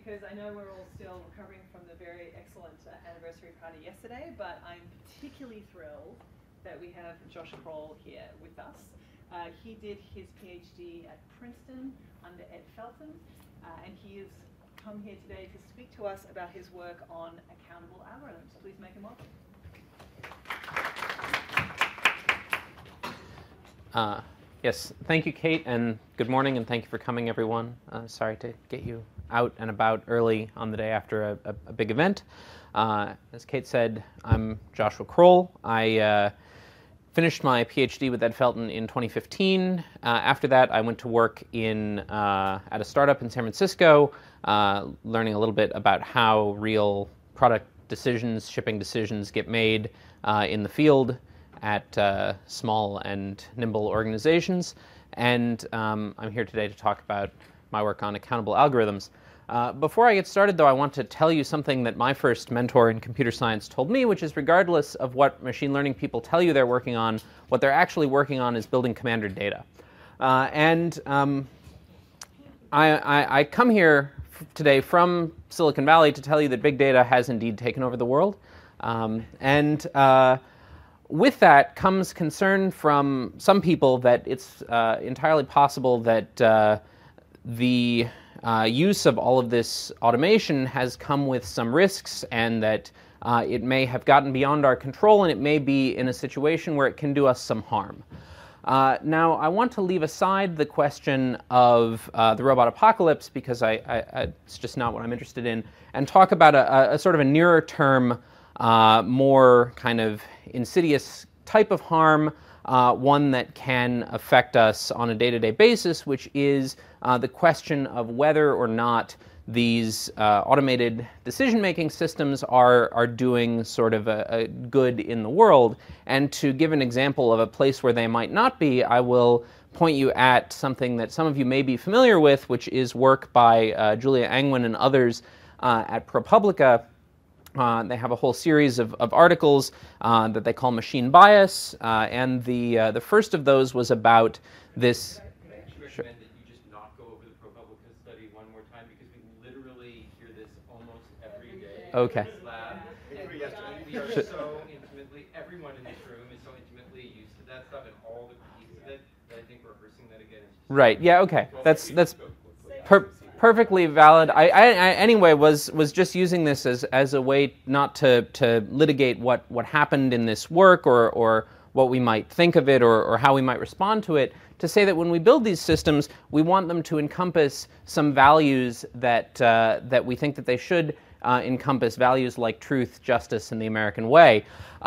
because I know we're all still recovering from the very excellent anniversary party yesterday, but I'm particularly thrilled that we have Josh Kroll here with us. He did his PhD at Princeton under Ed Felten, and he has come here today to speak to us about his work on accountable algorithms. Please make him welcome. Yes, thank you, Kate, and good morning, and thank you for coming, everyone. Sorry to get you out and about early on the day after a big event. As Kate said, I'm Joshua Kroll. I finished my PhD with Ed Felten in 2015. After that, I went to work at a startup in San Francisco, learning a little bit about how real product decisions, shipping decisions get made in the field at small and nimble organizations. And I'm here today to talk about my work on accountable algorithms. Before I get started, though, I want to tell you something that my first mentor in computer science told me, which is regardless of what machine learning people tell you they're working on, what they're actually working on is building commander data. I come here today from Silicon Valley to tell you that big data has indeed taken over the world. With that comes concern from some people that it's entirely possible that the use of all of this automation has come with some risks, and that it may have gotten beyond our control, and it may be in a situation where it can do us some harm. Now, I want to leave aside the question of the robot apocalypse, because it's just not what I'm interested in, and talk about a sort of a nearer term, more kind of insidious type of harm, one that can affect us on a day-to-day basis, which is the question of whether or not these automated decision-making systems are doing sort of a good in the world. And to give an example of a place where they might not be, I will point you at something that some of you may be familiar with, which is work by Julia Angwin and others at ProPublica. They have a whole series of articles that they call machine bias, and the first of those was about this. Could I actually recommend that you just not go over the ProPublica study one more time, because we literally hear this almost every day. Okay. In this lab. We are so intimately, everyone in this room is so intimately used to that stuff and all the pieces of it that I think rehearsing that again is just Right. Yeah. Okay. That's perfectly valid. I anyway was just using this as a way not to litigate what happened in this work or what we might think of it or how we might respond to it, to say that when we build these systems, we want them to encompass some values that we think that they should encompass, values like truth, justice, and the American way.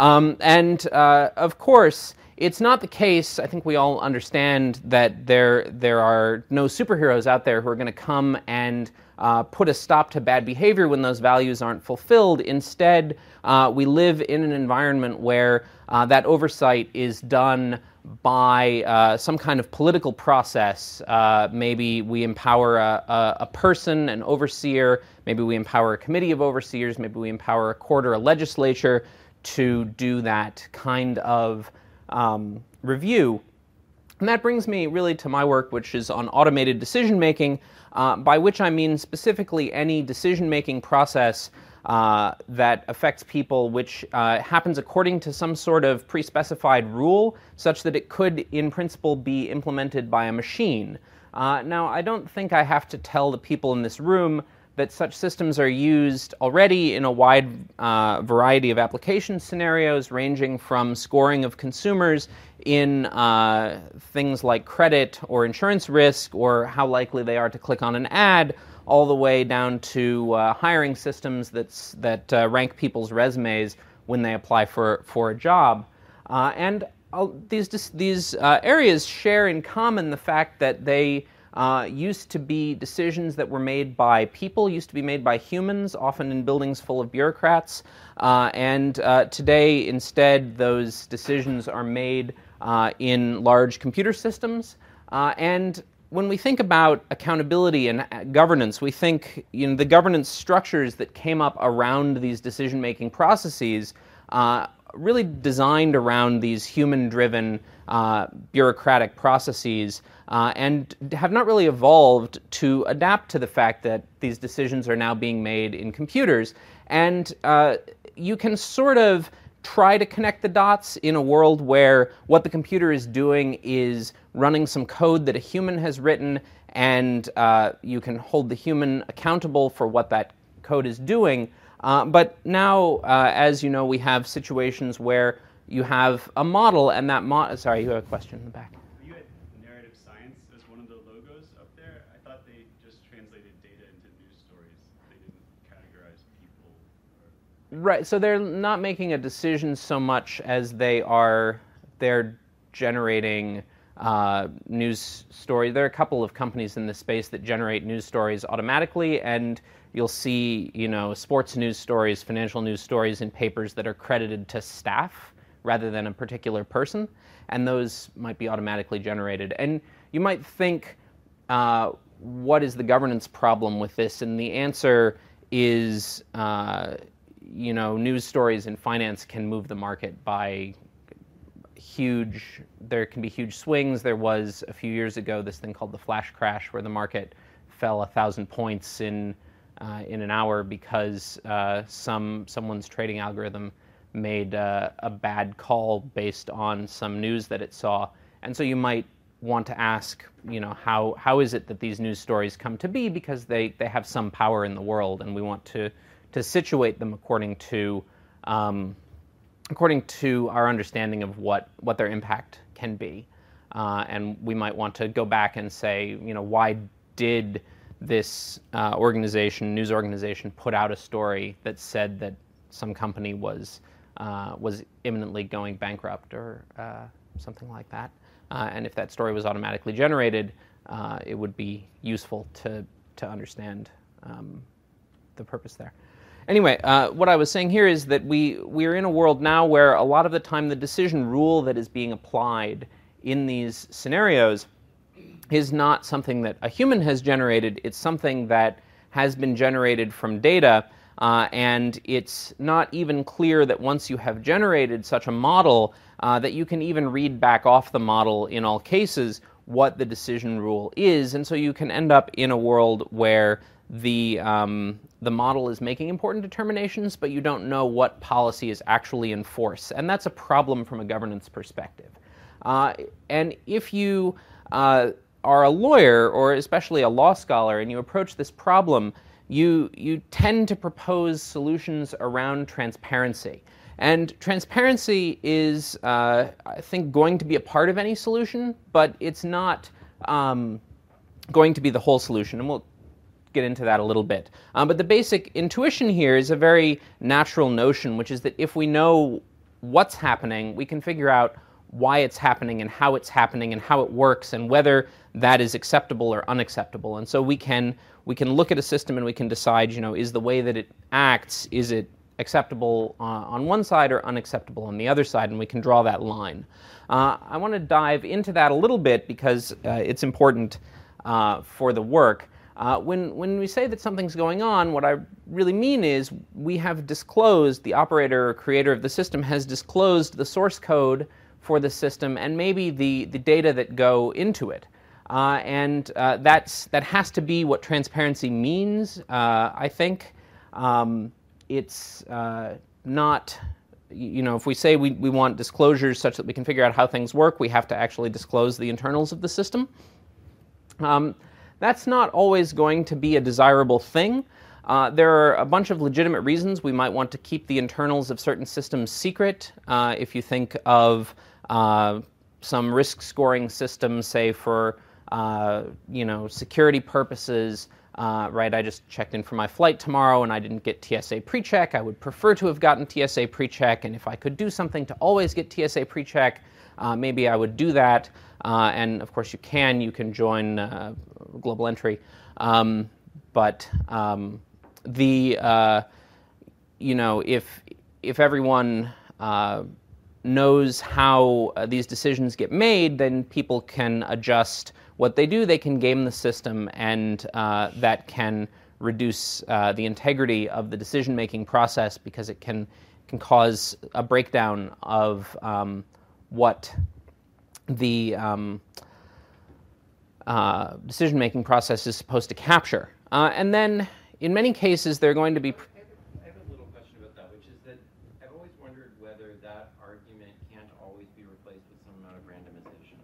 Of course, it's not the case, I think we all understand, that there are no superheroes out there who are going to come and put a stop to bad behavior when those values aren't fulfilled. Instead, we live in an environment where that oversight is done by some kind of political process. Maybe we empower a person, an overseer, maybe we empower a committee of overseers, maybe we empower a court or a legislature to do that kind of review. And that brings me really to my work, which is on automated decision-making, by which I mean specifically any decision-making process that affects people, which happens according to some sort of pre-specified rule, such that it could, in principle, be implemented by a machine. Now, I don't think I have to tell the people in this room that such systems are used already in a wide variety of application scenarios, ranging from scoring of consumers in things like credit or insurance risk, or how likely they are to click on an ad, all the way down to hiring systems that rank people's resumes when they apply for a job. These areas share in common the fact that they used to be decisions that were made by people, used to be made by humans, often in buildings full of bureaucrats. Today, instead, those decisions are made in large computer systems. And when we think about accountability and governance, we think the governance structures that came up around these decision-making processes really designed around these human-driven bureaucratic processes and have not really evolved to adapt to the fact that these decisions are now being made in computers. And you can sort of try to connect the dots in a world where what the computer is doing is running some code that a human has written, and you can hold the human accountable for what that code is doing. But now, as you know, we have situations where you have a model, and that sorry, you have a question in the back. You had narrative science as one of the logos up there. I thought they just translated data into news stories. They didn't categorize people. Right, so they're not making a decision so much as they're generating news stories. There are a couple of companies in this space that generate news stories automatically, and you'll see, sports news stories, financial news stories in papers that are credited to staff rather than a particular person, and those might be automatically generated. And you might think, what is the governance problem with this? And the answer is, news stories in finance can move the market by there can be huge swings. There was, a few years ago, this thing called the flash crash, where the market fell 1,000 points in an hour because someone's trading algorithm made a bad call based on some news that it saw. And so you might want to ask, how is it that these news stories come to be? Because they have some power in the world, and we want to situate them according to our understanding of what their impact can be. And we might want to go back and say, why did this news organization, put out a story that said that some company was imminently going bankrupt or something like that? And if that story was automatically generated, it would be useful to understand the purpose there. Anyway, what I was saying here is that we're in a world now where a lot of the time the decision rule that is being applied in these scenarios is not something that a human has generated. It's something that has been generated from data, and it's not even clear that once you have generated such a model that you can even read back off the model in all cases what the decision rule is. And so you can end up in a world where the model is making important determinations, but you don't know what policy is actually in force. And that's a problem from a governance perspective. And if you are a lawyer, or especially a law scholar, and you approach this problem, you tend to propose solutions around transparency. And transparency is, I think, going to be a part of any solution, but it's not going to be the whole solution. And we'll get into that a little bit. But the basic intuition here is a very natural notion, which is that if we know what's happening, we can figure out why it's happening and how it works, and whether that is acceptable or unacceptable. And so we can look at a system and we can decide, is the way that it acts, is it acceptable on one side or unacceptable on the other side, and we can draw that line. I want to dive into that a little bit because it's important for the work. When we say that something's going on, what I really mean is we have disclosed, the operator or creator of the system has disclosed the source code for the system and maybe the data that go into it. And that has to be what transparency means, I think. It's not, if we say we want disclosures such that we can figure out how things work, we have to actually disclose the internals of the system. That's not always going to be a desirable thing. There are a bunch of legitimate reasons we might want to keep the internals of certain systems secret. If you think of some risk scoring systems, say for security purposes, right? I just checked in for my flight tomorrow and I didn't get TSA PreCheck. I would prefer to have gotten TSA PreCheck, and if I could do something to always get TSA PreCheck, maybe I would do that. And of course, you can join Global Entry, but if everyone knows how these decisions get made, then people can adjust what they do. They can game the system, and that can reduce the integrity of the decision-making process because it can can cause a breakdown of what the decision-making process is supposed to capture. And then, in many cases, they're going to be... I have a little question about that, which is that I've always wondered whether that argument can't always be replaced with some amount of randomization.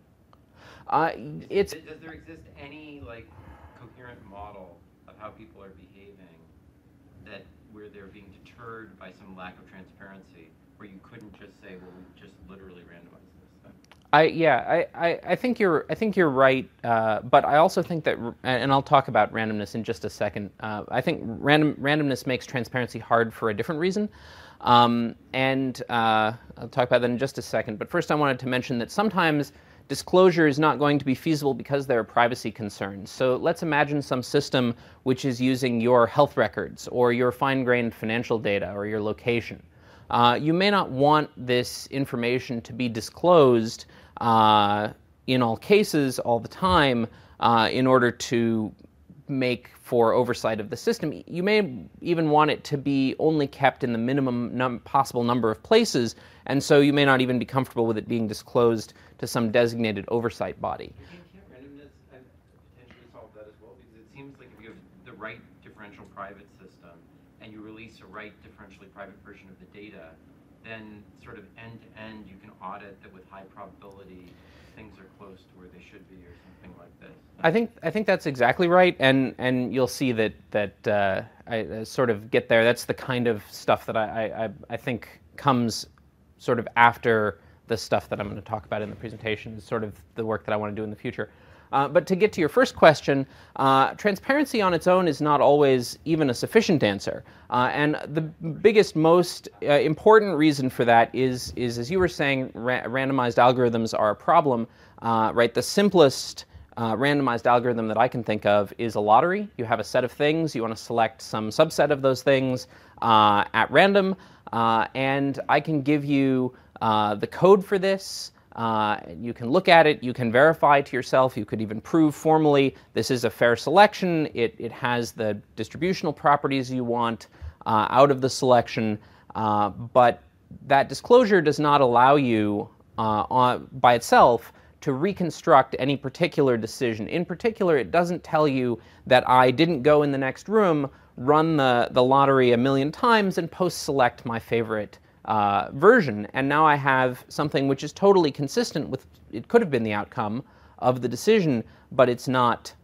Does there exist any coherent model of how people are behaving where they're being deterred by some lack of transparency, where you couldn't just say, well, we just literally randomize this? I think you're right, but I also think that, and I'll talk about randomness in just a second. I think randomness makes transparency hard for a different reason, and I'll talk about that in just a second. But first, I wanted to mention that sometimes disclosure is not going to be feasible because there are privacy concerns. So let's imagine some system which is using your health records or your fine-grained financial data or your location. You may not want this information to be disclosed in all cases, all the time, in order to make for oversight of the system. You may even want it to be only kept in the minimum possible number of places, and so you may not even be comfortable with it being disclosed to some designated oversight body. Can't randomness potentially solve that as well? Because it seems like if you have the right differential private system and you release a right differentially private version of the data, then sort of end-to-end you can audit that with high probability things are close to where they should be or something like this. I think that's exactly right, and you'll see that I sort of get there. That's the kind of stuff that I think comes sort of after the stuff that I'm going to talk about in the presentation, is sort of the work that I want to do in the future. But to get to your first question, transparency on its own is not always even a sufficient answer. And the biggest, most important reason for that is as you were saying, randomized algorithms are a problem. Right? The simplest randomized algorithm that I can think of is a lottery. You have a set of things. You want to select some subset of those things at random. And I can give you the code for this. You can look at it, you can verify to yourself, you could even prove formally this is a fair selection, it has the distributional properties you want out of the selection, but that disclosure does not allow you by itself to reconstruct any particular decision. In particular, it doesn't tell you that I didn't go in the next room, run the lottery 1,000,000 times, and post-select my favorite version, and now I have something which is totally consistent with, it could have been the outcome of the decision, but it's not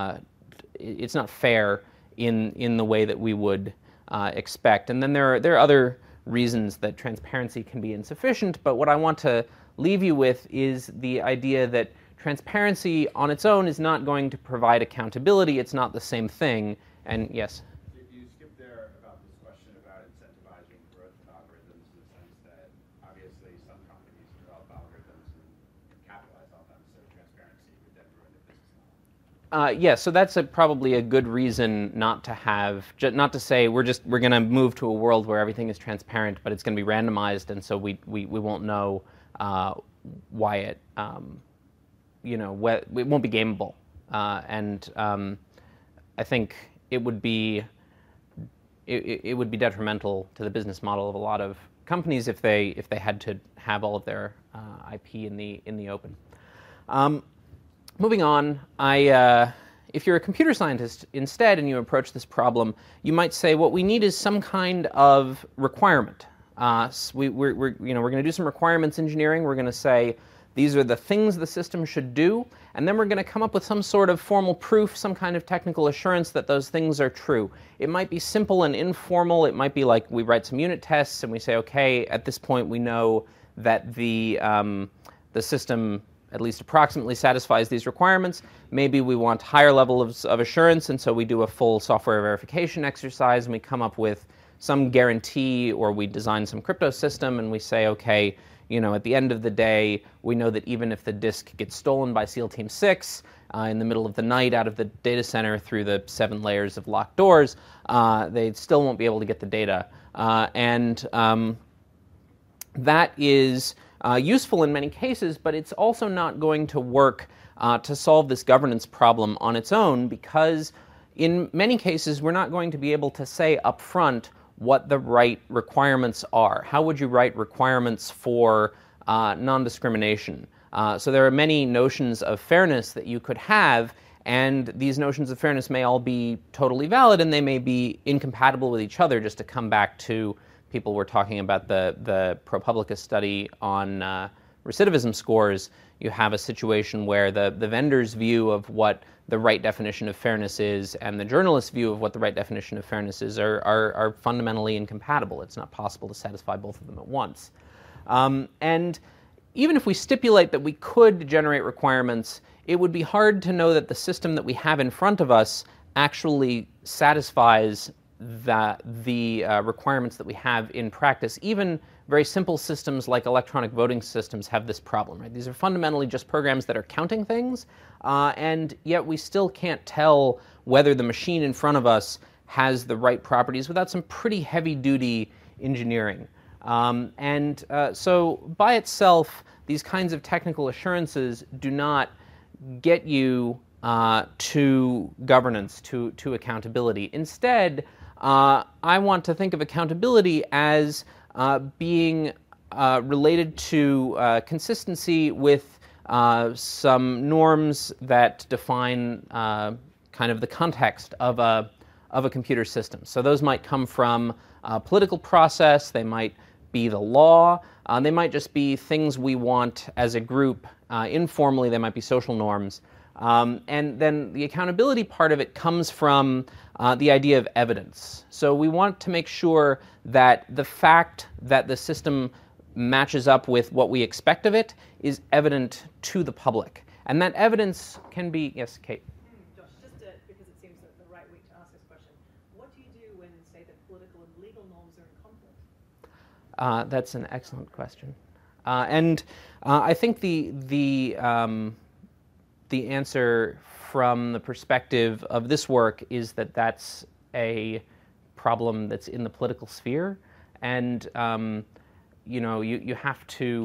fair in the way that we would expect. And then there are other reasons that transparency can be insufficient, but what I want to leave you with is the idea that transparency on its own is not going to provide accountability. It's not the same thing. And yes? You skipped there about this question about incentivizing growth of algorithms, in the sense that obviously some companies develop algorithms and capitalize on them, so transparency would then ruin the business model. Yeah, so that's probably a good reason not to have, not to say we're going to move to a world where everything is transparent, but it's going to be randomized, and so we won't know why it, it won't be gameable, and I think it would be detrimental to the business model of a lot of companies if they had to have all of their IP in the open. Moving on, if you're a computer scientist instead and you approach this problem, you might say what we need is some kind of requirement. So we're going to do some requirements engineering. We're going to say these are the things the system should do, and then we're going to come up with some sort of formal proof, some kind of technical assurance that those things are true. It might be simple and informal. It might be like we write some unit tests and we say, okay, at this point we know that the system at least approximately satisfies these requirements. Maybe we want higher levels of assurance, and so we do a full software verification exercise and we come up with some guarantee, or we design some crypto system and we say, okay, at the end of the day, we know that even if the disk gets stolen by SEAL Team 6 in the middle of the night out of the data center through the 7 layers of locked doors, they still won't be able to get the data. And that is useful in many cases, but it's also not going to work to solve this governance problem on its own, because in many cases, we're not going to be able to say up front what the right requirements are. How would you write requirements for non-discrimination? So there are many notions of fairness that you could have, and these notions of fairness may all be totally valid, and they may be incompatible with each other. Just to come back to people were talking about the ProPublica study on recidivism scores, you have a situation where the vendor's view of what the right definition of fairness is and the journalist's view of what the right definition of fairness is are fundamentally incompatible. It's not possible to satisfy both of them at once. And even if we stipulate that we could generate requirements, it would be hard to know that the system that we have in front of us actually satisfies the requirements that we have in practice. Even very simple systems like electronic voting systems have this problem, right? These are fundamentally just programs that are counting things, and yet we still can't tell whether the machine in front of us has the right properties without some pretty heavy-duty engineering. So by itself, these kinds of technical assurances do not get you to governance, to accountability. Instead, I want to think of accountability as being related to consistency with some norms that define kind of the context of a computer system. So those might come from a political process, they might be the law, they might just be things we want as a group. Informally, they might be social norms. And then the accountability part of it comes from the idea of evidence. So we want to make sure that the fact that the system matches up with what we expect of it is evident to the public. And that evidence can be, yes, Kate? Josh, just because it seems that the right way to ask this question, what do you do when, say, the political and legal norms are in conflict? That's an excellent question. And I think the answer from the perspective of this work is that that's a problem that's in the political sphere, and you have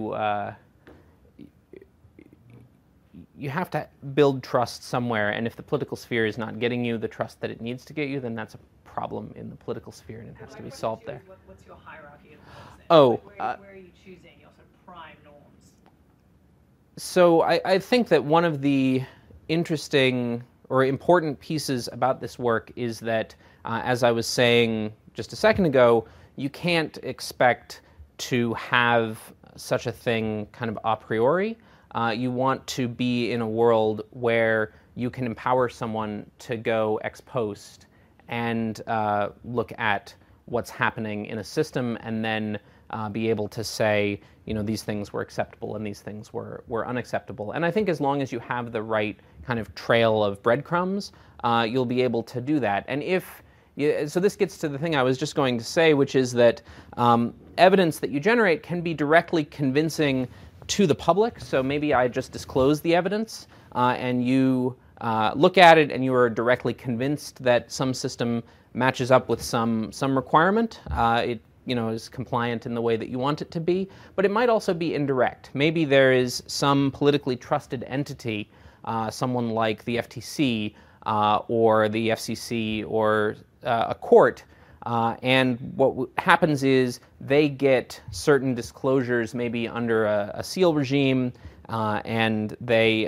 to build trust somewhere, and if the political sphere is not getting you the trust that it needs to get you, then that's a problem in the political sphere, and it has to be solved there. What's your hierarchy of norms? Oh, where are you choosing your sort of prime norms? So I think that one of the interesting or important pieces about this work is that, as I was saying just a second ago, you can't expect to have such a thing kind of a priori. You want to be in a world where you can empower someone to go ex post and look at what's happening in a system and then be able to say, these things were acceptable and these things were unacceptable. And I think as long as you have the right kind of trail of breadcrumbs, you'll be able to do that. And so this gets to the thing I was just going to say, which is that evidence that you generate can be directly convincing to the public. So maybe I just disclose the evidence, and you look at it and you are directly convinced that some system matches up with some requirement. It is compliant in the way that you want it to be, but it might also be indirect. Maybe there is some politically trusted entity, someone like the FTC or the FCC or a court, and what happens is they get certain disclosures, maybe under a seal regime, and they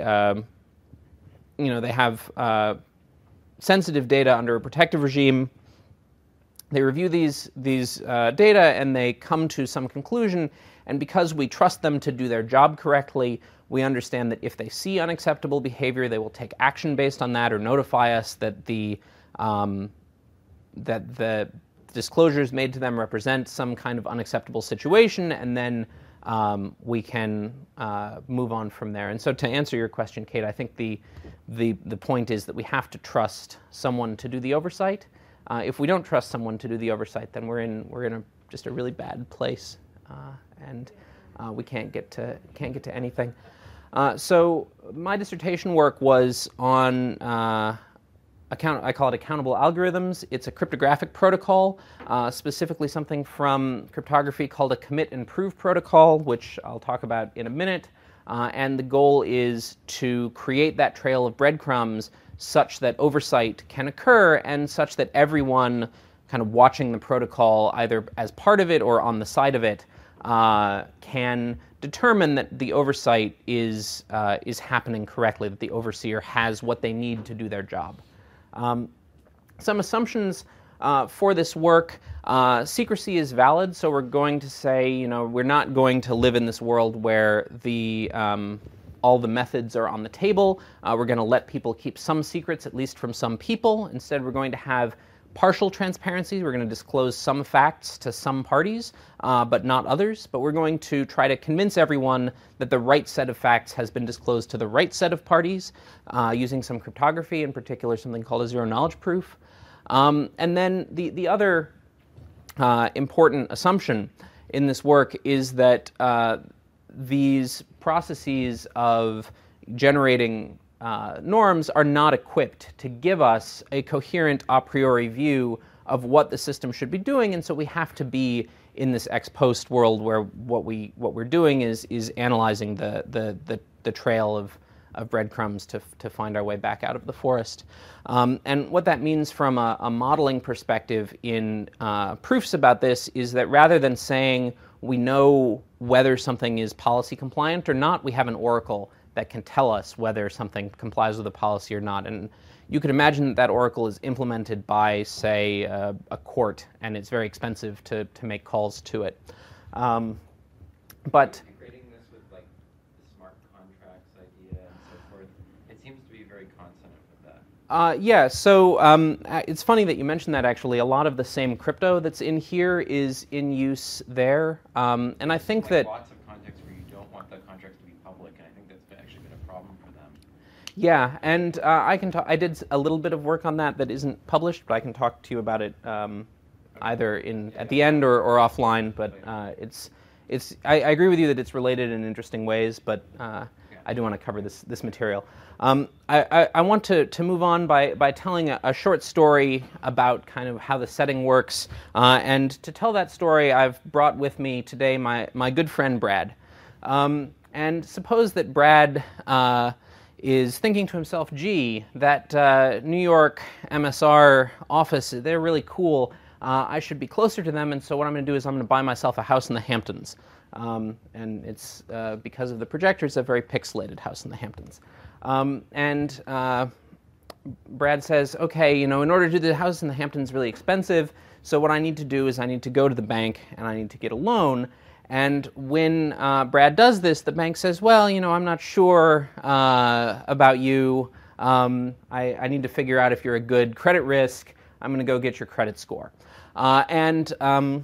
have sensitive data under a protective regime. They review these data and they come to some conclusion, and because we trust them to do their job correctly, we understand that if they see unacceptable behavior, they will take action based on that or notify us that the disclosures made to them represent some kind of unacceptable situation, and then we can move on from there. And so to answer your question, Kate, I think the point is that we have to trust someone to do the oversight. If we don't trust someone to do the oversight, then we're in just a really bad place, and we can't get to anything. So my dissertation work was on I call it accountable algorithms. It's a cryptographic protocol, specifically something from cryptography called a commit and prove protocol, which I'll talk about in a minute. And the goal is to create that trail of breadcrumbs such that oversight can occur and such that everyone kind of watching the protocol either as part of it or on the side of it can determine that the oversight is happening correctly, that the overseer has what they need to do their job. Some assumptions for this work: secrecy is valid, so we're going to say, we're not going to live in this world where all the methods are on the table. We're going to let people keep some secrets, at least from some people. Instead, we're going to have partial transparency. We're going to disclose some facts to some parties, but not others. But we're going to try to convince everyone that the right set of facts has been disclosed to the right set of parties, using some cryptography, in particular something called a zero-knowledge proof. And then the other important assumption in this work is that these processes of generating norms are not equipped to give us a coherent a priori view of what the system should be doing, and so we have to be in this ex post world where what we're doing is analyzing the trail of breadcrumbs to find our way back out of the forest. And what that means from a modeling perspective in proofs about this is that rather than saying we know whether something is policy compliant or not, we have an oracle that can tell us whether something complies with a policy or not. And you could imagine that oracle is implemented by, say, a court, and it's very expensive to make calls to it. But integrating this with like the smart contracts idea and so forth, it seems to be very consonant with that. Yeah, so it's funny that you mentioned that, actually. A lot of the same crypto that's in here is in use there. And I think that lots of contexts where you don't want the contracts to be public, and I think that's actually been a problem for them. Yeah, and I did a little bit of work on that isn't published, but I can talk to you about it either at the end or offline. But I agree with you that it's related in interesting ways, but I do want to cover this material. I want to move on by telling a short story about kind of how the setting works. And to tell that story, I've brought with me today my good friend Brad. And suppose that Brad is thinking to himself, gee, that New York MSR office, they're really cool. I should be closer to them, and so what I'm going to do is I'm going to buy myself a house in the Hamptons. And it's, because of the projectors, a very pixelated house in the Hamptons. And Brad says, okay, in order to do the house in the Hamptons really expensive, so what I need to do is I need to go to the bank and I need to get a loan. And when Brad does this, the bank says, well, I'm not sure about you. I need to figure out if you're a good credit risk. I'm going to go get your credit score. And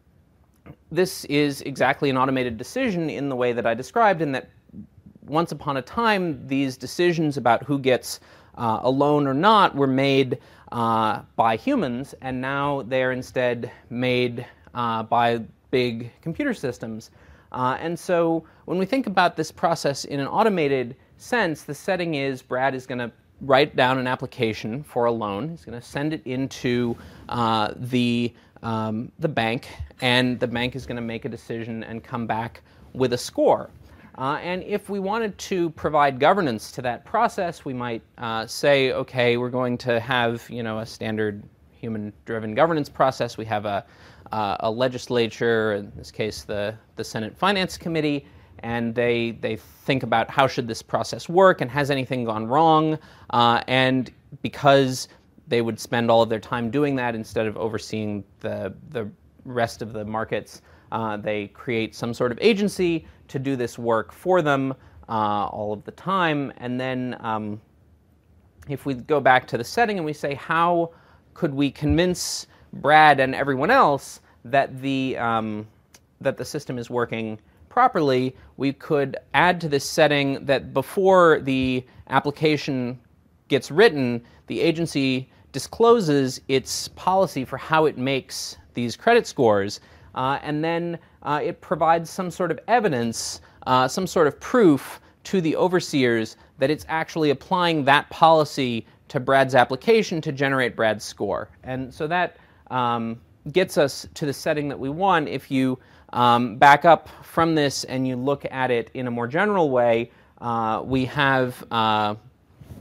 this is exactly an automated decision in the way that I described, in that once upon a time, these decisions about who gets a loan or not were made by humans, and now they're instead made by big computer systems. And so when we think about this process in an automated sense, the setting is Brad is going to write down an application for a loan. He's going to send it into the bank, and the bank is going to make a decision and come back with a score. And if we wanted to provide governance to that process, we might say, okay, we're going to have a standard human-driven governance process. We have a legislature, in this case the Senate Finance Committee, and they think about how should this process work and has anything gone wrong. And because they would spend all of their time doing that instead of overseeing the rest of the markets, they create some sort of agency to do this work for them all of the time. And then if we go back to the setting and we say, how could we convince Brad and everyone else that the system is working properly, we could add to this setting that before the application gets written, the agency discloses its policy for how it makes these credit scores, and then it provides some sort of evidence, some sort of proof to the overseers that it's actually applying that policy to Brad's application to generate Brad's score. And so that gets us to the setting that we want. If you back up from this and you look at it in a more general way, we have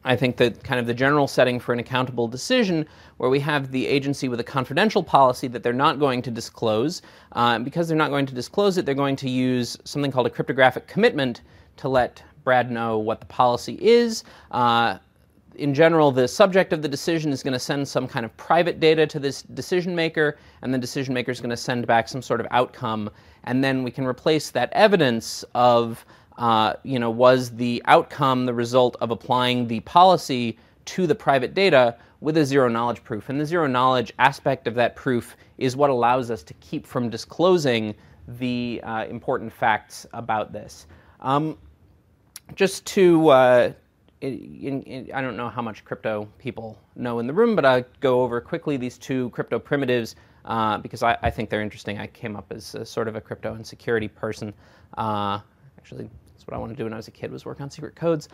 I think that kind of the general setting for an accountable decision where we have the agency with a confidential policy that they're not going to disclose. Because they're not going to disclose it, they're going to use something called a cryptographic commitment to let Brad know what the policy is. In general, the subject of the decision is going to send some kind of private data to this decision maker, and the decision maker is going to send back some sort of outcome, and then we can replace that evidence of was the outcome the result of applying the policy to the private data with a zero-knowledge proof. And the zero-knowledge aspect of that proof is what allows us to keep from disclosing the important facts about this. Just to, I don't know how much crypto people know in the room, but I'll go over quickly these two crypto primitives because I think they're interesting. I came up as sort of a crypto and security person. Actually, that's what I wanted to do when I was a kid, was work on secret codes.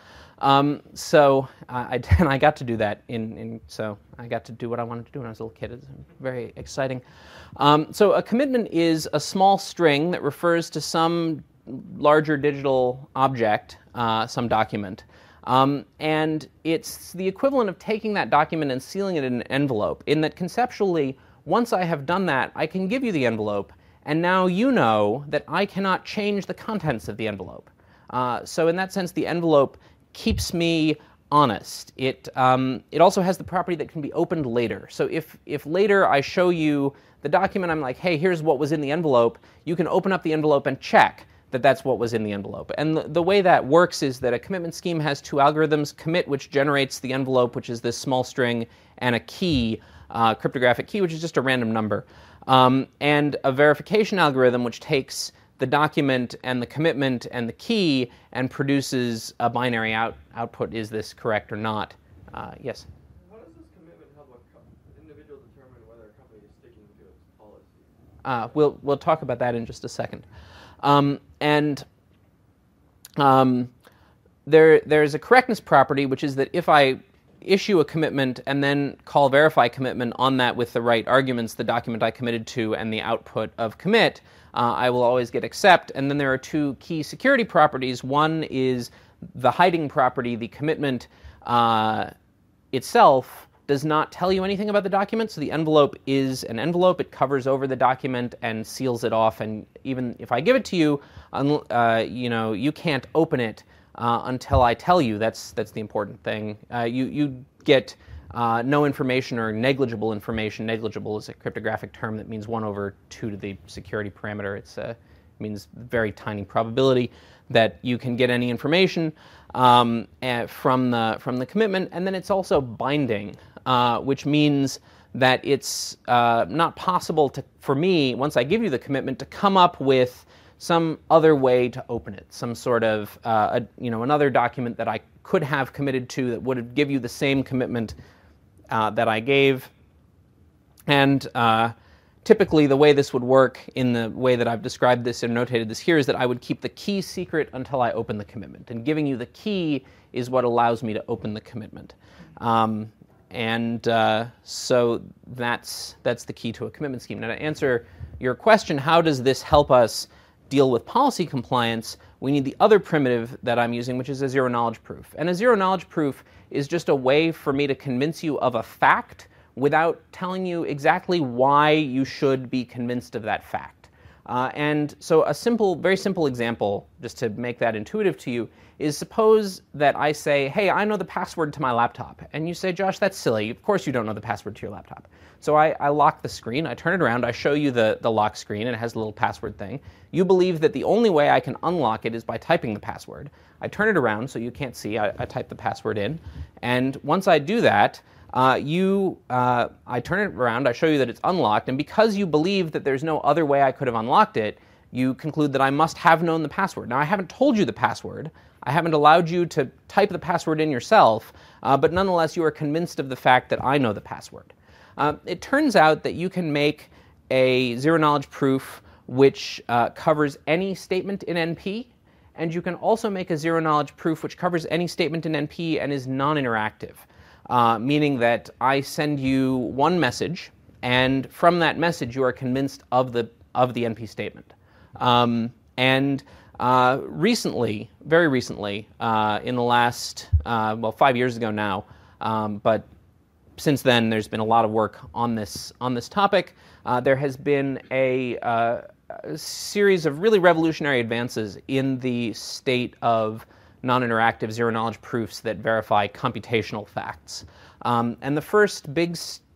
So I got to do that. So I got to do what I wanted to do when I was a little kid. It's very exciting. So a commitment is a small string that refers to some larger digital object, some document. And it's the equivalent of taking that document and sealing it in an envelope, in that conceptually, once I have done that, I can give you the envelope, and now you know that I cannot change the contents of the envelope. So in that sense, the envelope keeps me honest. It also has the property that can be opened later. So if later I show you the document, I'm like, hey, here's what was in the envelope, you can open up the envelope and check that that's what was in the envelope. And the way that works is that a commitment scheme has two algorithms: commit, which generates the envelope, which is this small string, and a key, cryptographic key, which is just a random number. And a verification algorithm, which takes the document and the commitment and the key and produces a binary output. Is this correct or not? Yes? How does this commitment help an individual determine whether a company is sticking to its policy? We'll talk about that in just a second. There's a correctness property, which is that if I issue a commitment and then call verify commitment on that with the right arguments, the document I committed to and the output of commit, I will always get accept. And then there are two key security properties. One is the hiding property. The commitment itself does not tell you anything about the document, so the envelope is an envelope. It covers over the document and seals it off, and even if I give it to you, you can't open it until I tell you. That's the important thing. You get no information or negligible information. Negligible is a cryptographic term that means 1/2 to the security parameter. It means very tiny probability that you can get any information from the commitment, and then it's also binding, which means that it's not possible for me, once I give you the commitment, to come up with some other way to open it, some sort of another document that I could have committed to that would give you the same commitment that I gave. And typically the way this would work, in the way that I've described this and notated this here, is that I would keep the key secret until I open the commitment. And giving you the key is what allows me to open the commitment. So that's the key to a commitment scheme. Now, to answer your question, how does this help us deal with policy compliance? We need the other primitive that I'm using, which is a zero-knowledge proof. And a zero-knowledge proof is just a way for me to convince you of a fact without telling you exactly why you should be convinced of that fact. And so a very simple example, just to make that intuitive to you, is suppose that I say, hey, I know the password to my laptop. And you say, Josh, that's silly. Of course you don't know the password to your laptop. So I lock the screen, I turn it around, I show you the lock screen, and it has a little password thing. You believe that the only way I can unlock it is by typing the password. I turn it around so you can't see, I type the password in. And once I do that, I turn it around, I show you that it's unlocked, and because you believe that there's no other way I could have unlocked it, you conclude that I must have known the password. Now, I haven't told you the password. I haven't allowed you to type the password in yourself, but nonetheless, you are convinced of the fact that I know the password. It turns out that you can make a zero-knowledge proof which covers any statement in NP, and you can also make a zero-knowledge proof which covers any statement in NP and is non-interactive. Meaning that I send you one message, and from that message you are convinced of the NP statement. Recently, very recently, in the last, 5 years ago now, but since then there's been a lot of work on this topic. There has been a series of really revolutionary advances in the state of non-interactive zero-knowledge proofs that verify computational facts. And the first big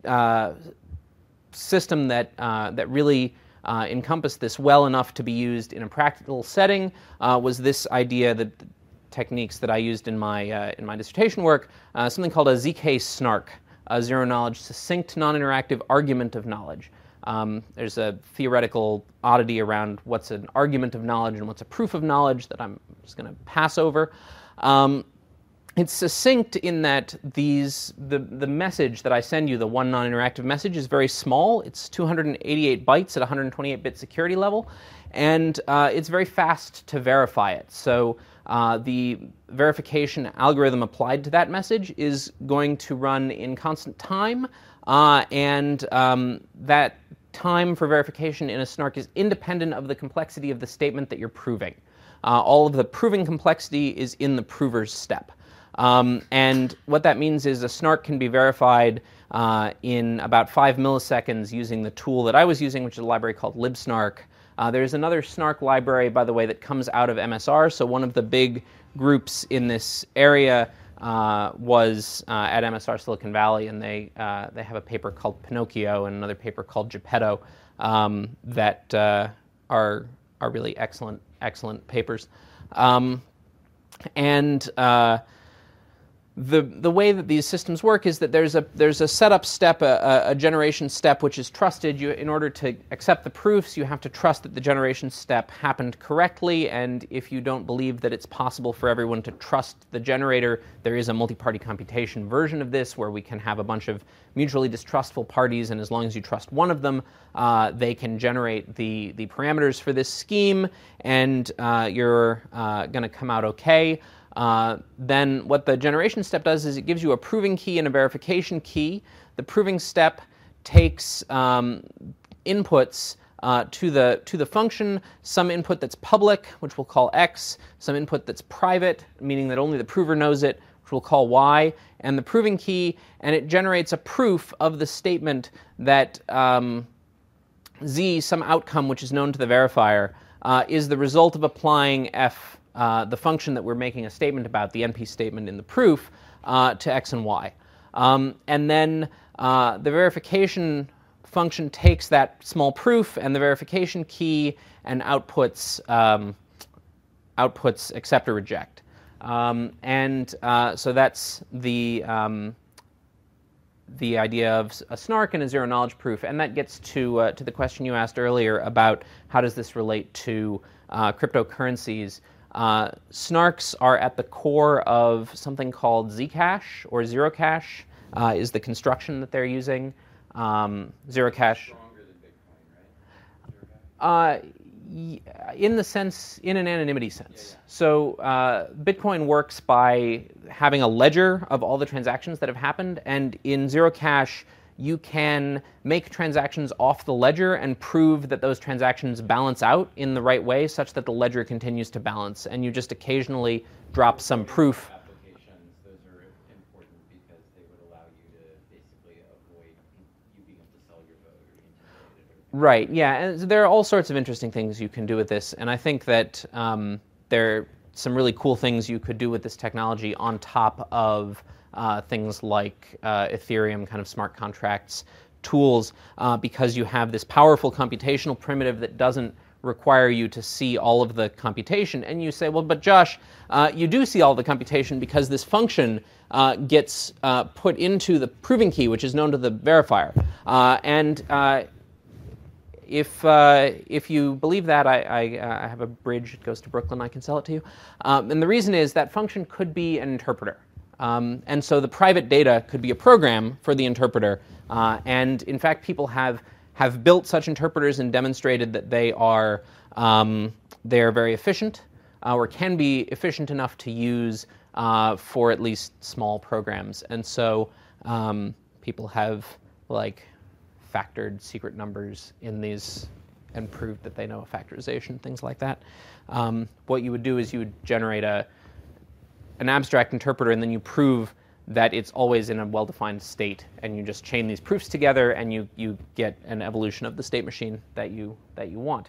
system that really encompassed this well enough to be used in a practical setting was this idea, the techniques that I used in my dissertation work, something called a ZK snark, a zero-knowledge succinct non-interactive argument of knowledge. There's a theoretical oddity around what's an argument of knowledge and what's a proof of knowledge that I'm just going to pass over. It's succinct in that the message that I send you, the one non-interactive message, is very small. It's 288 bytes at 128-bit security level, and it's very fast to verify it. So the verification algorithm applied to that message is going to run in constant time, and that time for verification in a snark is independent of the complexity of the statement that you're proving. All of the proving complexity is in the prover's step. And what that means is a snark can be verified in about 5 milliseconds using the tool that I was using, which is a library called libsnark. There's another snark library, by the way, that comes out of MSR. So one of the big groups in this area was at MSR Silicon Valley, and they have a paper called Pinocchio and another paper called Geppetto that are really excellent papers. The way that these systems work is that there's a setup step, a generation step, which is trusted. In order to accept the proofs, you have to trust that the generation step happened correctly, and if you don't believe that it's possible for everyone to trust the generator, there is a multi-party computation version of this where we can have a bunch of mutually distrustful parties, and as long as you trust one of them, they can generate the parameters for this scheme, and you're going to come out okay. Then what the generation step does is it gives you a proving key and a verification key. The proving step takes inputs to the function, some input that's public, which we'll call x, some input that's private, meaning that only the prover knows it, which we'll call y, and the proving key, and it generates a proof of the statement that z, some outcome which is known to the verifier, is the result of applying f, the function that we're making a statement about, the NP statement in the proof, to x and y. And then the verification function takes that small proof and the verification key and outputs accept or reject. So that's the idea of a snark and a zero-knowledge proof, and that gets to the question you asked earlier about how does this relate to cryptocurrencies. Snarks are at the core of something called Zcash, or Zerocash is the construction that they're using. Zerocash. Stronger than Bitcoin, right? In an anonymity sense. Yeah. So Bitcoin works by having a ledger of all the transactions that have happened, and in Zerocash, you can make transactions off the ledger and prove that those transactions balance out in the right way such that the ledger continues to balance, and you just occasionally drop some proof. Applications, those are important because they would allow you to basically avoid you being able to sell your vote or intimidate it. Right, yeah, and there are all sorts of interesting things you can do with this, and I think that there are some really cool things you could do with this technology on top of things like Ethereum kind of smart contracts tools, because you have this powerful computational primitive that doesn't require you to see all of the computation. And you say, well, but Josh, you do see all the computation because this function gets put into the proving key, which is known to the verifier. If you believe that, I have a bridge that goes to Brooklyn. I can sell it to you. And the reason is that function could be an interpreter. And so the private data could be a program for the interpreter. And in fact, people have built such interpreters and demonstrated that they're very efficient, or can be efficient enough to use for at least small programs. And so people have factored secret numbers in these and proved that they know a factorization, things like that. What you would do is you would generate an abstract interpreter, and then you prove that it's always in a well-defined state, and you just chain these proofs together, and you get an evolution of the state machine that you want.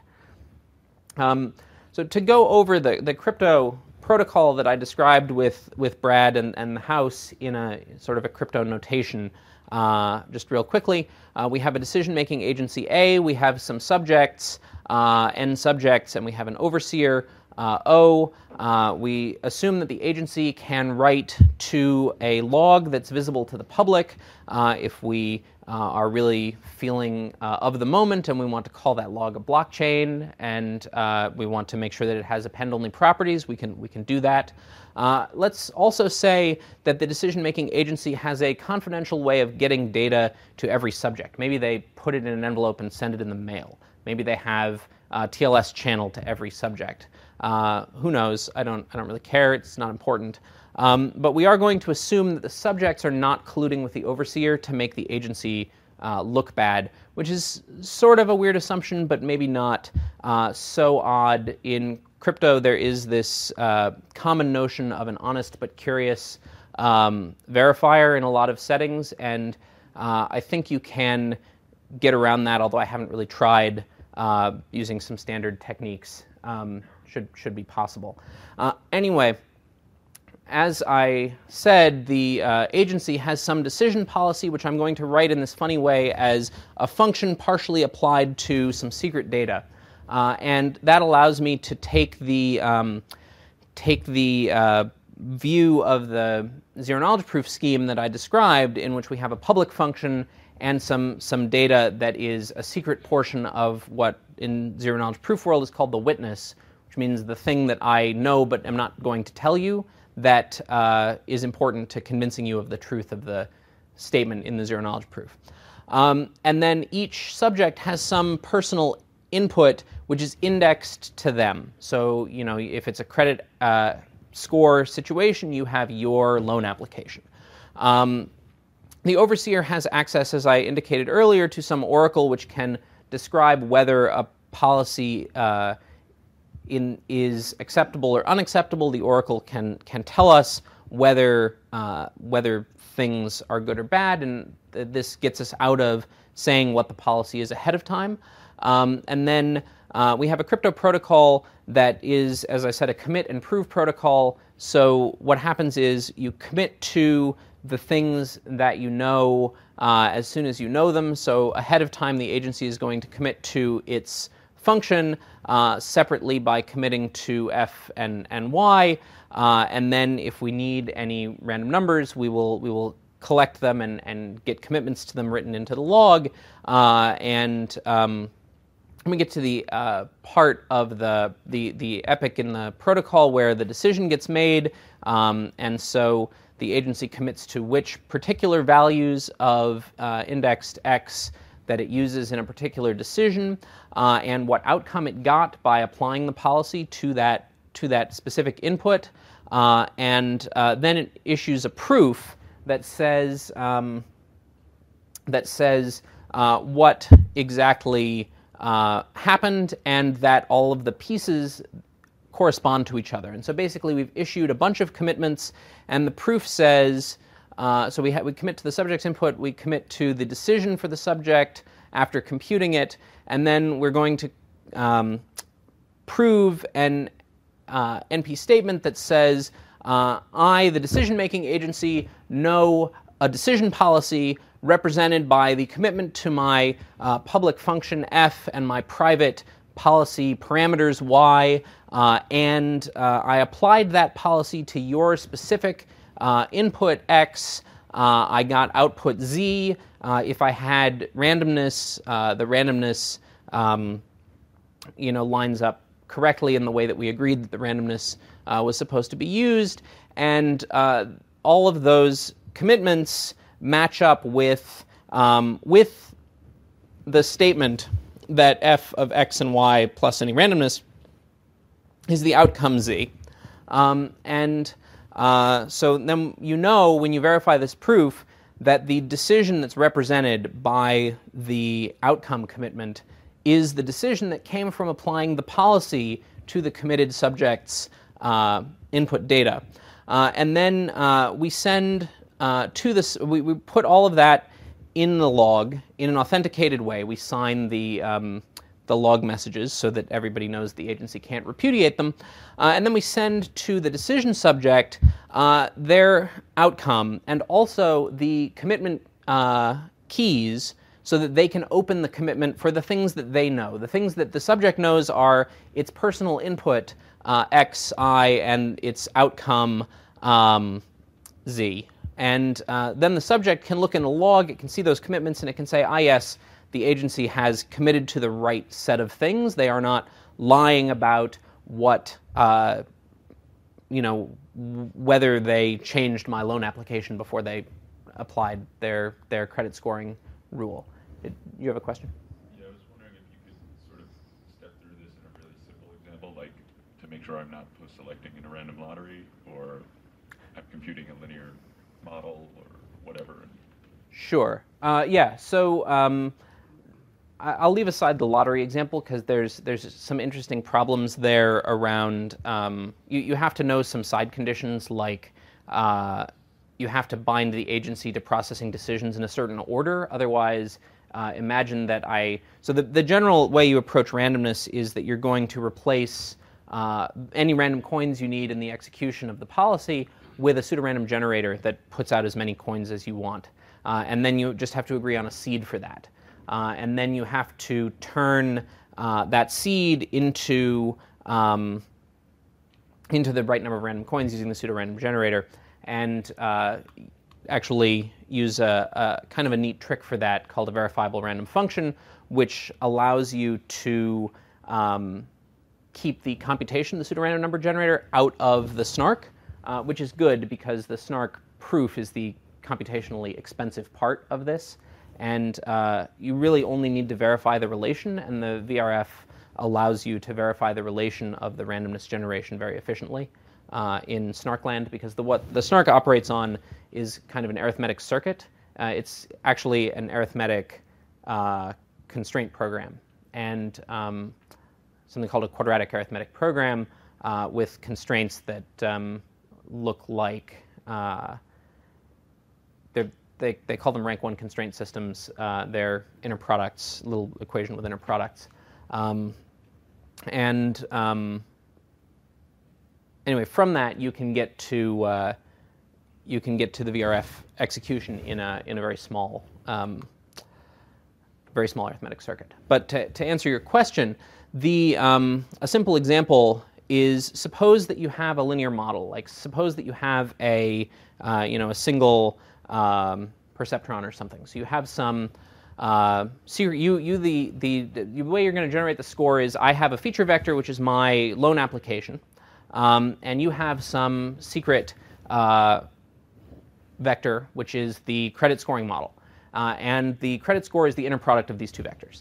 So to go over the crypto protocol that I described with Brad and the House in a sort of a crypto notation, just real quickly, we have a decision-making agency A, we have some subjects, N subjects, and we have an overseer, O. We assume that the agency can write to a log that's visible to the public if we are really feeling of the moment and we want to call that log a blockchain, and we want to make sure that it has append-only properties. We can do that. Let's also say that the decision-making agency has a confidential way of getting data to every subject. Maybe they put it in an envelope and send it in the mail. Maybe they have a TLS channel to every subject. Who knows? I don't really care. It's not important. But we are going to assume that the subjects are not colluding with the overseer to make the agency look bad, which is sort of a weird assumption, but maybe not so odd. In crypto, there is this common notion of an honest but curious verifier in a lot of settings, and I think you can get around that, although I haven't really tried using some standard techniques. Should be possible. Anyway, as I said, the agency has some decision policy, which I'm going to write in this funny way as a function partially applied to some secret data. And that allows me to take the view of the zero-knowledge proof scheme that I described, in which we have a public function and some data that is a secret portion of what in zero-knowledge proof world is called the witness, which means the thing that I know but am not going to tell you that is important to convincing you of the truth of the statement in the zero-knowledge proof. And then each subject has some personal input which is indexed to them. So, you know, if it's a credit score situation, you have your loan application. The overseer has access, as I indicated earlier, to some oracle which can describe whether a policy is acceptable or unacceptable. The oracle can tell us whether things are good or bad, and this gets us out of saying what the policy is ahead of time. And then we have a crypto protocol that is, as I said, a commit and prove protocol. So what happens is you commit to the things that you know as soon as you know them. So ahead of time, the agency is going to commit to its function separately by committing to f and y. And then if we need any random numbers, we will collect them and get commitments to them written into the log. And we get to the part of the epoch in the protocol where the decision gets made, and so the agency commits to which particular values of indexed x that it uses in a particular decision, and what outcome it got by applying the policy to that specific input, and then it issues a proof that says what exactly happened, and that all of the pieces correspond to each other. And so basically we've issued a bunch of commitments, and the proof says, so we commit to the subject's input, we commit to the decision for the subject after computing it, and then we're going to prove an NP statement that says, I, the decision-making agency, know a decision policy represented by the commitment to my public function f and my private policy parameters y, and I applied that policy to your specific input x. I got output z. If I had randomness, the randomness lines up correctly in the way that we agreed that the randomness was supposed to be used, and all of those commitments match up with the statement that f of x and y plus any randomness is the outcome z. So then when you verify this proof, that the decision that's represented by the outcome commitment is the decision that came from applying the policy to the committed subject's input data. And then we send to this, we put all of that in the log in an authenticated way. We sign the log messages so that everybody knows the agency can't repudiate them. And then we send to the decision subject their outcome and also the commitment keys so that they can open the commitment for the things that they know. The things that the subject knows are its personal input, X, I, and its outcome, Z. And then the subject can look in a log, it can see those commitments, and it can say, yes, the agency has committed to the right set of things. They are not lying about what, whether they changed my loan application before they applied their credit scoring rule. You have a question? Yeah, I was wondering if you could sort of step through this in a really simple example, like to make sure I'm not post-selecting in a random lottery, or I'm computing a linear model, or whatever. Sure. So I'll leave aside the lottery example because there's some interesting problems there around. You have to know some side conditions, like you have to bind the agency to processing decisions in a certain order. Otherwise, imagine that So the general way you approach randomness is that you're going to replace any random coins you need in the execution of the policy with a pseudorandom generator that puts out as many coins as you want. And then you just have to agree on a seed for that. And then you have to turn that seed into the right number of random coins using the pseudorandom generator, and actually use a kind of a neat trick for that called a verifiable random function, which allows you to keep the computation, the pseudorandom number generator, out of the snark, which is good because the snark proof is the computationally expensive part of this. And you really only need to verify the relation, and the VRF allows you to verify the relation of the randomness generation very efficiently in Snarkland, because what the Snark operates on is kind of an arithmetic circuit. It's actually an arithmetic constraint program, and something called a quadratic arithmetic program with constraints that look like they call them rank 1 constraint systems. They're inner products, little equation with inner products. Anyway, from that you can get to the VRF execution in a very small arithmetic circuit. But to answer your question, a simple example is, suppose that you have a linear model. Like suppose that you have a single perceptron or something. So you have some the way you're going to generate the score is, I have a feature vector which is my loan application, and you have some secret vector which is the credit scoring model, and the credit score is the inner product of these two vectors.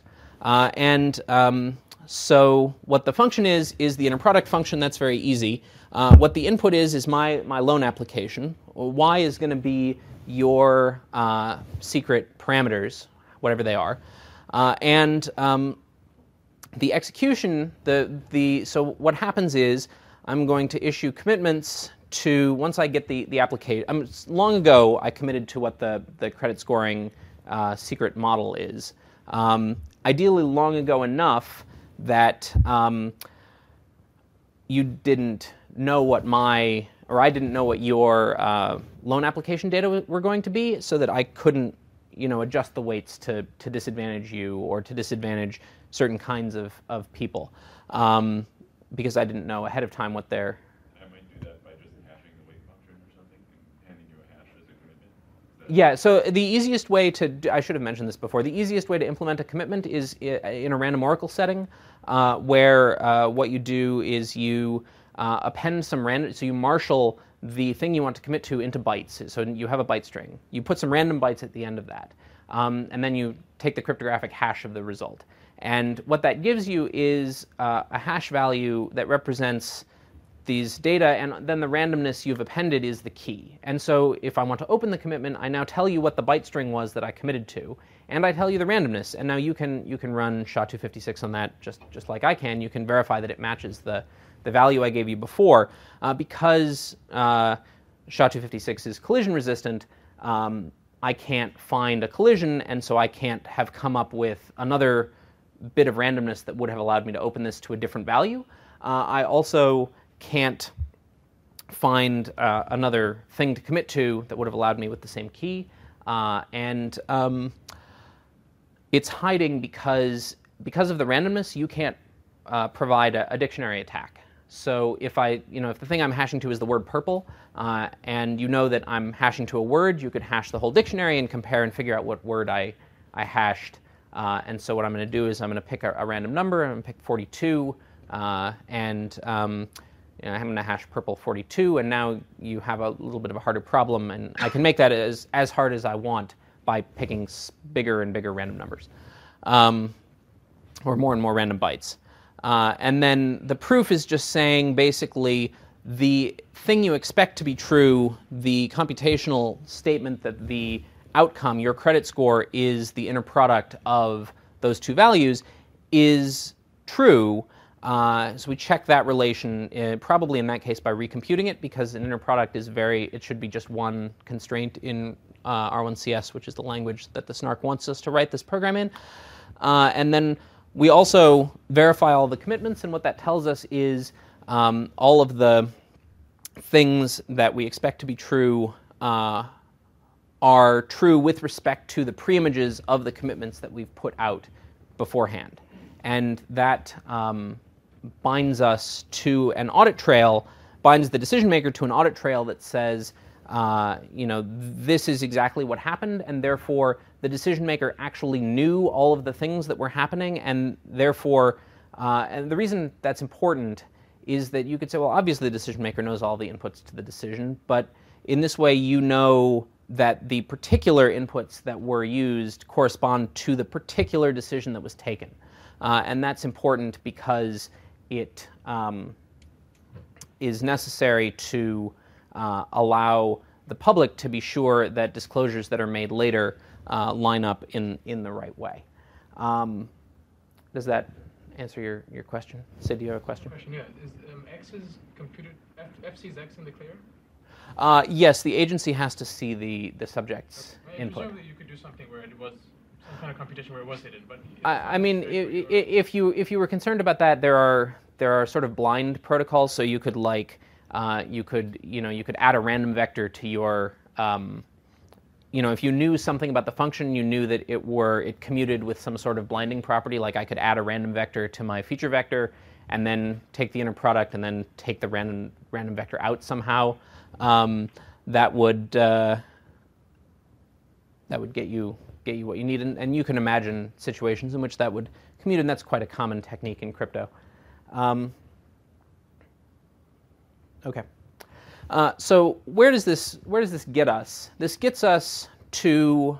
So what the function is the inner product function. That's very easy. What the input is my loan application. Y is going to be your secret parameters, whatever they are, and the execution. So what happens is, I'm going to issue commitments to, once I get the application. Long ago I committed to what the credit scoring secret model is. Ideally long ago enough that you didn't know what I didn't know what your loan application data were going to be, so that I couldn't, adjust the weights to disadvantage you or to disadvantage certain kinds of people, because I didn't know ahead of time what their. I might do that by just hashing the weight function or something and handing you a hash as a commitment. Yeah, so the easiest way I should have mentioned this before, the easiest way to implement a commitment is in a random oracle setting, where what you do is you append some random, so you marshal the thing you want to commit to into bytes. So you have a byte string. You put some random bytes at the end of that, and then you take the cryptographic hash of the result. And what that gives you is a hash value that represents these data, and then the randomness you've appended is the key. And so if I want to open the commitment, I now tell you what the byte string was that I committed to, and I tell you the randomness. And now you can run SHA-256 on that just like I can. You can verify that it matches the value I gave you before. Because SHA-256 is collision resistant, I can't find a collision, and so I can't have come up with another bit of randomness that would have allowed me to open this to a different value. I also can't find another thing to commit to that would have allowed me with the same key. And it's hiding because of the randomness, you can't provide a dictionary attack. So if if the thing I'm hashing to is the word purple, and you know that I'm hashing to a word, you could hash the whole dictionary and compare and figure out what word I hashed. And so what I'm going to do is I'm going to pick a random number. I'm going to pick 42, and I'm going to hash purple 42. And now you have a little bit of a harder problem, and I can make that as hard as I want by picking bigger and bigger random numbers, or more and more random bytes. And then the proof is just saying basically the thing you expect to be true, the computational statement that the outcome, your credit score, is the inner product of those two values, is true. So we check that relation, probably in that case by recomputing it, because an inner product is it should be just one constraint in R1CS, which is the language that the SNARK wants us to write this program in. And then we also verify all the commitments, and what that tells us is all of the things that we expect to be true are true with respect to the preimages of the commitments that we've put out beforehand. And that binds us to an audit trail, binds the decision maker to an audit trail that says, this is exactly what happened, and therefore the decision maker actually knew all of the things that were happening, and therefore, and the reason that's important is that you could say, well, obviously the decision maker knows all the inputs to the decision, but in this way you know that the particular inputs that were used correspond to the particular decision that was taken. And that's important because it is necessary to allow the public to be sure that disclosures that are made later line up in the right way. Does that answer your question? Sid, do you have a question? Yeah. Is X is computed, F sees X in the clear? Yes, the agency has to see the subject's input. Presumably you could do something where it was some kind of computation where it was hidden, but I mean, if you were concerned about that, there are sort of blind protocols. So you could you could add a random vector to your if you knew something about the function, you knew that it commuted with some sort of blinding property. Like I could add a random vector to my feature vector, and then take the inner product, and then take the random vector out somehow. That would get you what you need, and you can imagine situations in which that would commute, and that's quite a common technique in crypto. Okay. So where does this get us? This gets us to,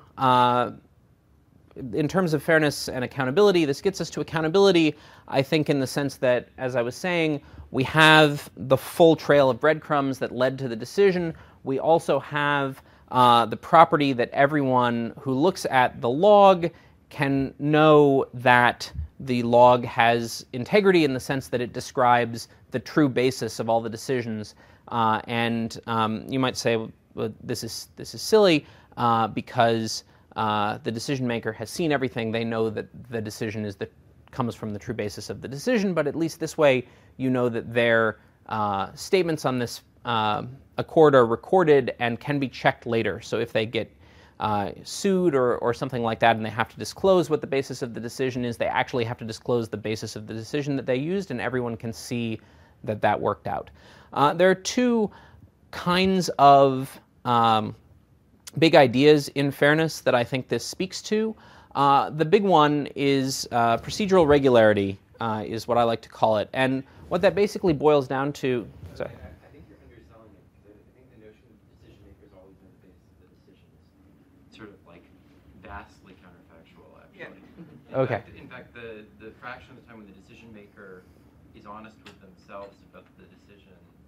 in terms of fairness and accountability, this gets us to accountability, I think, in the sense that, as I was saying, we have the full trail of breadcrumbs that led to the decision. We also have the property that everyone who looks at the log can know that the log has integrity in the sense that it describes the true basis of all the decisions. And you might say, well, this is silly because the decision maker has seen everything. They know that the decision comes from the true basis of the decision. But at least this way, you know that their statements on this accord are recorded and can be checked later. So if they get sued or something like that, and they have to disclose what the basis of the decision is, they actually have to disclose the basis of the decision that they used, and everyone can see that worked out. There are two kinds of big ideas in fairness that I think this speaks to. The big one is procedural regularity, is what I like to call it. And what that basically boils down to... Sorry. I think you're underselling it, because I think the notion of decision makers always know the basis of the decision is sort of like vastly counterfactual, actually. Yeah. Okay. In fact, the fraction of the time when the decision maker is honest with themselves about the decision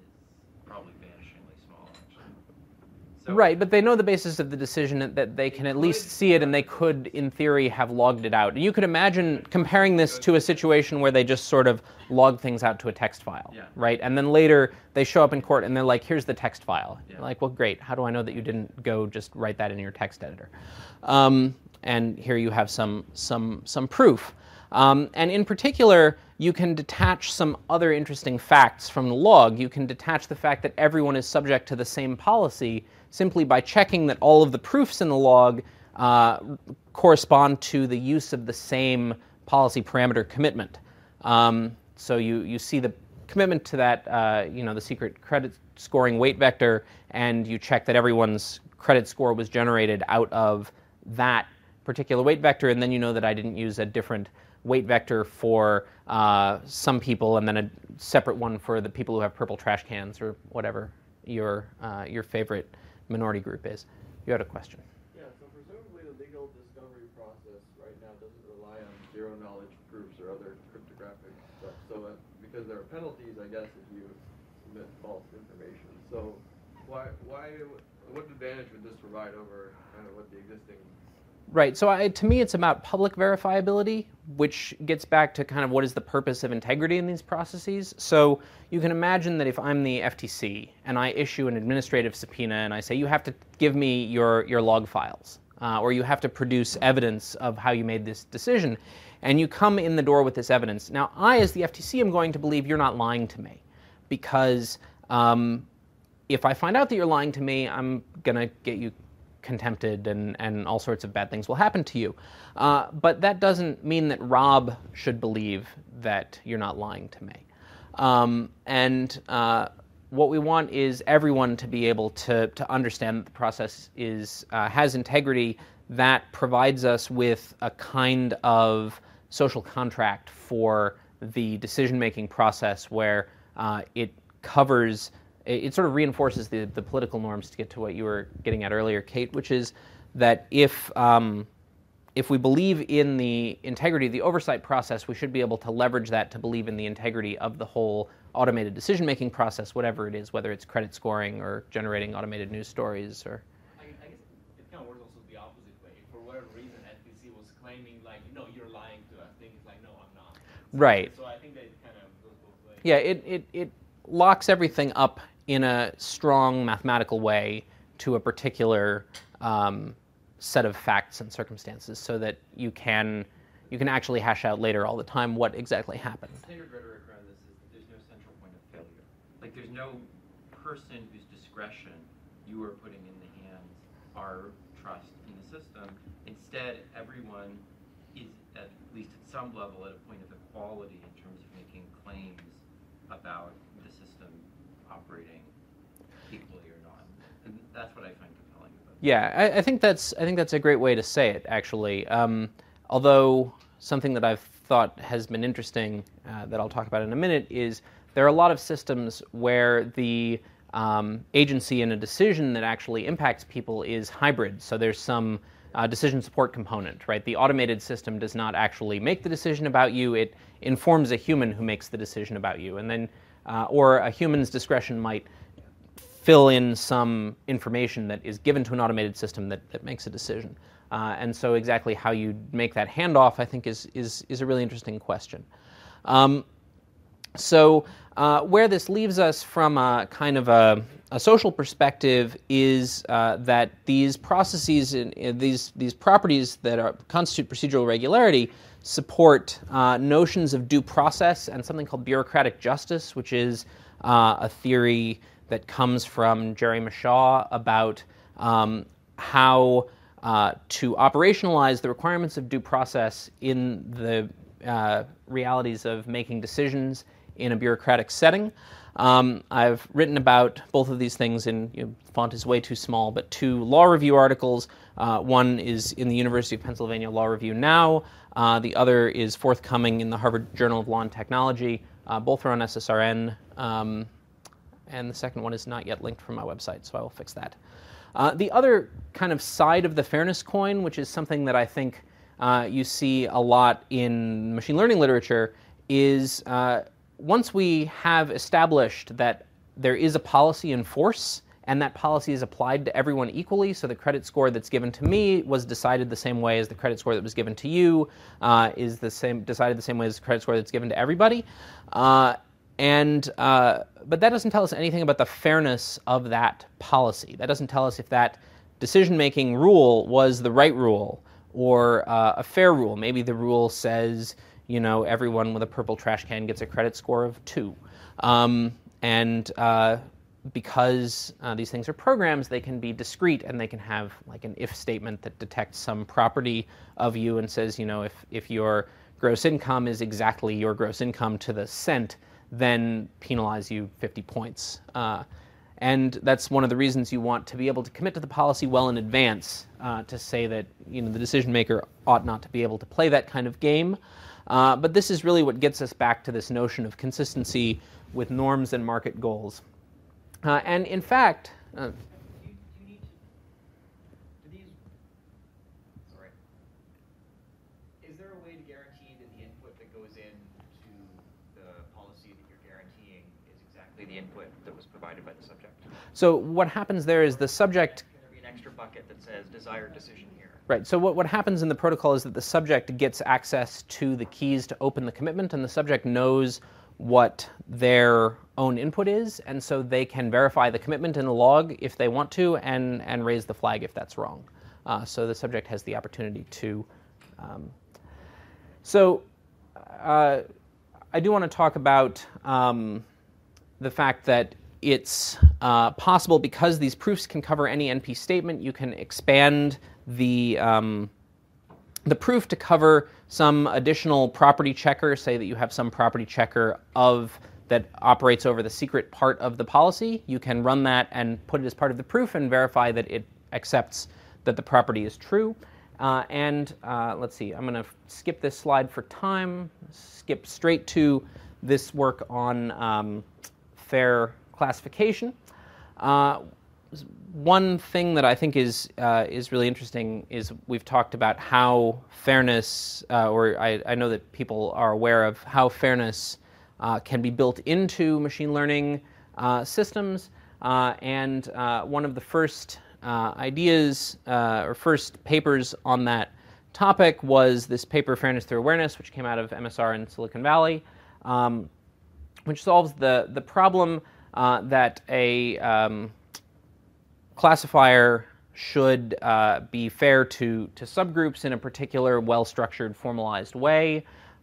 probably vanishingly small, actually. So, Right, but they know the basis of the decision that they can at least see it, and they could, in theory, have logged it out. You could imagine comparing this to a situation where they just sort of log things out to a text file, Yeah. right? And then later they show up in court and they're like, here's the text file. Yeah. You're like, well, great. How do I know that you didn't go just write that in your text editor? And here you have some proof. And in particular, you can detach some other interesting facts from the log. You can detach the fact that everyone is subject to the same policy simply by checking that all of the proofs in the log correspond to the use of the same policy parameter commitment. So you see the commitment to that, the secret credit scoring weight vector, and you check that everyone's credit score was generated out of that particular weight vector, and then you know that I didn't use a different weight vector for some people, and then a separate one for the people who have purple trash cans or whatever your favorite minority group is. You had a question. Yeah, so presumably the legal discovery process right now doesn't rely on zero-knowledge proofs or other cryptographic stuff. So because there are penalties, I guess, if you submit false information. So what advantage would this provide over kind of what the existing... Right. So to me, it's about public verifiability, which gets back to kind of what is the purpose of integrity in these processes. So you can imagine that if I'm the FTC and I issue an administrative subpoena and I say, you have to give me your log files, or you have to produce evidence of how you made this decision, and you come in the door with this evidence. Now, I, as the FTC, am going to believe you're not lying to me, because if I find out that you're lying to me, I'm going to get you contempted, and all sorts of bad things will happen to you. But that doesn't mean that Rob should believe that you're not lying to me. What we want is everyone to be able to understand that the process has integrity that provides us with a kind of social contract for the decision-making process where it covers. It sort of reinforces the political norms, to get to what you were getting at earlier, Kate, which is that if we believe in the integrity of the oversight process, we should be able to leverage that to believe in the integrity of the whole automated decision-making process, whatever it is, whether it's credit scoring or generating automated news stories. Or I guess it kind of works also the opposite way. For whatever reason, FTC was claiming, like, no, you're lying to us. I think it's like, no, I'm not. Right. So I think that it kind of goes both ways. Yeah, it locks everything up in a strong mathematical way to a particular set of facts and circumstances, so that you can actually hash out later all the time what exactly happened. The standard rhetoric around this is that there's no central point of failure. Like, there's no person whose discretion you are putting in the hands our trust in the system. Instead, everyone is, at least at some level, at a point of equality in terms of making claims about the system operating equally or not. And that's what I find compelling about it. Yeah, I think that's a great way to say it, actually. Although something that I've thought has been interesting, that I'll talk about in a minute, is there are a lot of systems where the agency in a decision that actually impacts people is hybrid. So there's some decision support component, right? The automated system does not actually make the decision about you. It informs a human who makes the decision about you. And then, or a human's discretion might fill in some information that is given to an automated system that makes a decision. And so exactly how you make that handoff, I think, is a really interesting question. So where this leaves us from a kind of a social perspective is that these processes, these properties that constitute procedural regularity, support notions of due process and something called bureaucratic justice, which is a theory that comes from Jerry Mashaw about how to operationalize the requirements of due process in the realities of making decisions in a bureaucratic setting. I've written about both of these things in, font is way too small, but 2 law review articles. One is in the University of Pennsylvania Law Review Now. The other is forthcoming in the Harvard Journal of Law and Technology. Both are on SSRN. And the second one is not yet linked from my website, so I will fix that. The other kind of side of the fairness coin, which is something that I think you see a lot in machine learning literature, is once we have established that there is a policy in force, and that policy is applied to everyone equally. So the credit score that's given to me was decided the same way as the credit score that was given to you, decided the same way as the credit score that's given to everybody. But that doesn't tell us anything about the fairness of that policy. That doesn't tell us if that decision-making rule was the right rule or a fair rule. Maybe the rule says, everyone with a purple trash can gets a credit score of 2. Because these things are programs, they can be discrete, and they can have like an if statement that detects some property of you and says, if your gross income is exactly your gross income to the cent, then penalize you 50 points. And that's one of the reasons you want to be able to commit to the policy well in advance, to say that the decision maker ought not to be able to play that kind of game. But this is really what gets us back to this notion of consistency with norms and market goals. And in fact, Is there a way to guarantee that the input that goes into the policy that you're guaranteeing is exactly the input that was provided by the subject? So what happens there is the subject... Can there be an extra bucket that says desired decision here? Right, so what happens in the protocol is that the subject gets access to the keys to open the commitment, and the subject knows what their own input is, and so they can verify the commitment in the log if they want to, and raise the flag if that's wrong. So the subject has the opportunity to... I do want to talk about the fact that it's possible, because these proofs can cover any NP statement, you can expand the proof to cover some additional property checker. Say that you have some property checker that operates over the secret part of the policy. You can run that and put it as part of the proof and verify that it accepts that the property is true. Let's see, I'm going to skip this slide for time, skip straight to this work on fair classification. One thing that I think is really interesting is we've talked about how fairness, or I know that people are aware of how fairness can be built into machine learning systems. One of the first ideas or first papers on that topic was this paper, Fairness Through Awareness, which came out of MSR in Silicon Valley, which solves the problem that a classifier should be fair to subgroups in a particular well-structured, formalized way.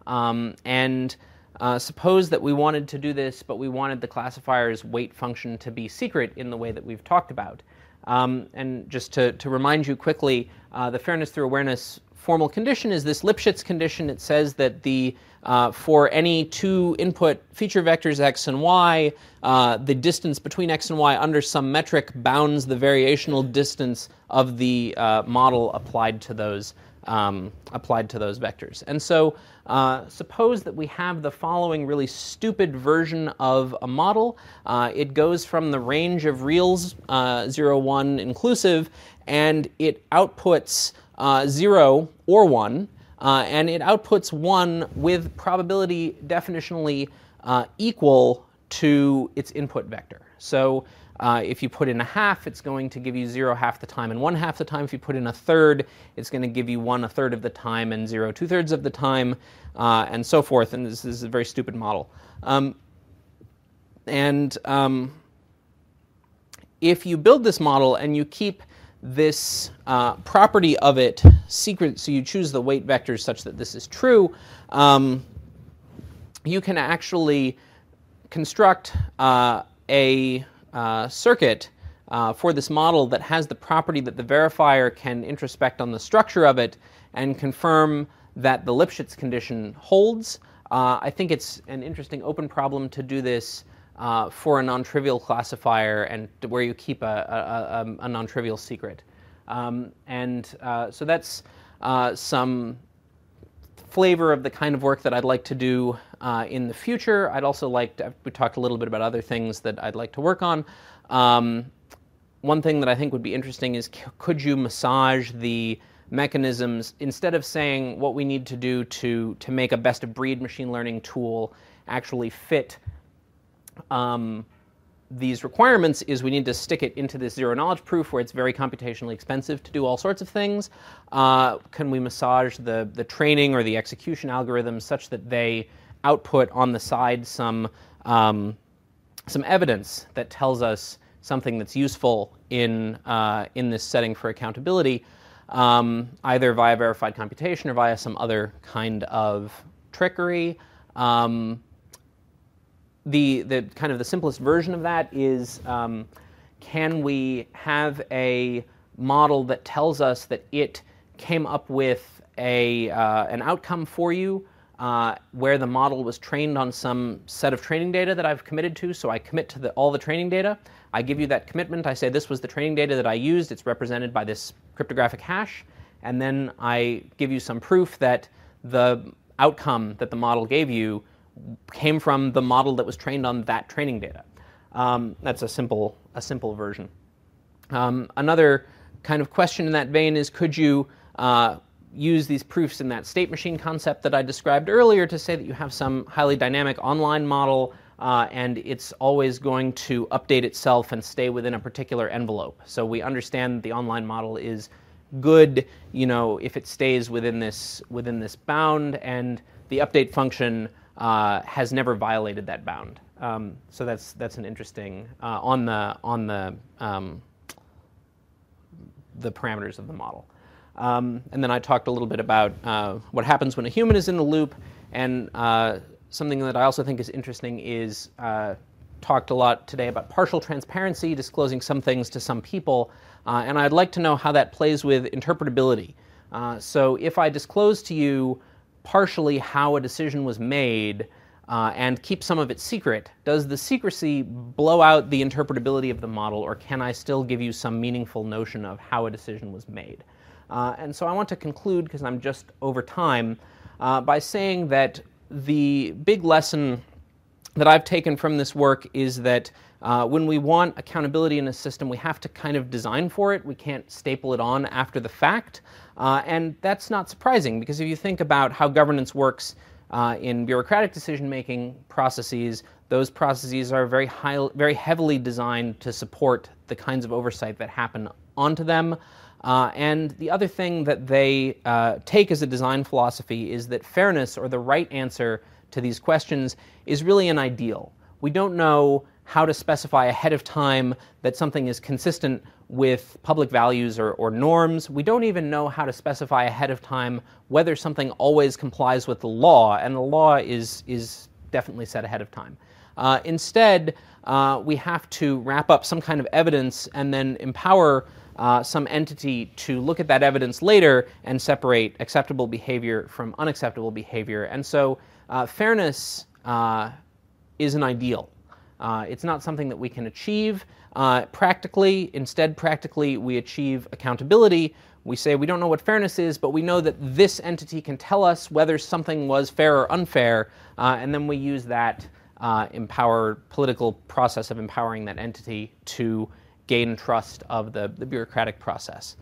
Suppose that we wanted to do this, but we wanted the classifier's weight function to be secret in the way that we've talked about. And just to remind you quickly, the Fairness Through Awareness formal condition is this Lipschitz condition. It says that for any two input feature vectors x and y, the distance between x and y under some metric bounds the variational distance of the model applied to those vectors. And so suppose that we have the following really stupid version of a model. It goes from the range of reals, 0, 1 inclusive, and it outputs 0 or 1, and it outputs 1 with probability definitionally equal to its input vector. So if you put in a half, it's going to give you 0 half the time and 1 half the time. If you put in a third, it's going to give you 1 a third of the time and 0 2/3 of the time, and so forth. And this is a very stupid model. If you build this model and you keep this property of it secret, so you choose the weight vectors such that this is true, you can actually construct a circuit for this model that has the property that the verifier can introspect on the structure of it and confirm that the Lipschitz condition holds. I think it's an interesting open problem to do this for a non-trivial classifier and where you keep a non-trivial secret. So that's some flavor of the kind of work that I'd like to do in the future. I'd also like to, we talked a little bit about other things that I'd like to work on. One thing that I think would be interesting is could you massage the mechanisms, instead of saying what we need to do to make a best of breed machine learning tool actually fit these requirements is we need to stick it into this zero-knowledge proof where it's very computationally expensive to do all sorts of things. Can we massage the training or the execution algorithms such that they output on the side some evidence that tells us something that's useful in this setting for accountability, either via verified computation or via some other kind of trickery. The kind of the simplest version of that is, can we have a model that tells us that it came up with an outcome for you where the model was trained on some set of training data that I've committed to, so I commit to all the training data. I give you that commitment. I say this was the training data that I used. It's represented by this cryptographic hash. And then I give you some proof that the outcome that the model gave you came from the model that was trained on that training data. That's a simple version. Another kind of question in that vein is, could you use these proofs in that state machine concept that I described earlier to say that you have some highly dynamic online model and it's always going to update itself and stay within a particular envelope. So we understand the online model is good, if it stays within this bound, and the update function has never violated that bound. So that's an interesting on the parameters of the model. And then I talked a little bit about what happens when a human is in the loop, and something that I also think is interesting is talked a lot today about partial transparency, disclosing some things to some people, and I'd like to know how that plays with interpretability. So if I disclose to you partially how a decision was made and keep some of it secret, does the secrecy blow out the interpretability of the model, or can I still give you some meaningful notion of how a decision was made? And so I want to conclude, because I'm just over time, by saying that the big lesson that I've taken from this work is that when we want accountability in a system, we have to kind of design for it. We can't staple it on after the fact. And that's not surprising, because if you think about how governance works in bureaucratic decision-making processes, those processes are very heavily designed to support the kinds of oversight that happen onto them. And the other thing that they take as a design philosophy is that fairness, or the right answer to these questions, is really an ideal. We don't know how to specify ahead of time that something is consistent with public values or norms. We don't even know how to specify ahead of time whether something always complies with the law, and the law is definitely set ahead of time. Instead, we have to wrap up some kind of evidence and then empower some entity to look at that evidence later and separate acceptable behavior from unacceptable behavior. And so fairness is an ideal. It's not something that we can achieve practically. Instead, practically, we achieve accountability. We say we don't know what fairness is, but we know that this entity can tell us whether something was fair or unfair, and then we use that political process of empowering that entity to gain trust of the bureaucratic process.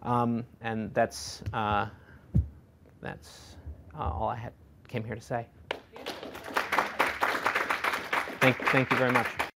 And that's all I came here to say. Thank you very much.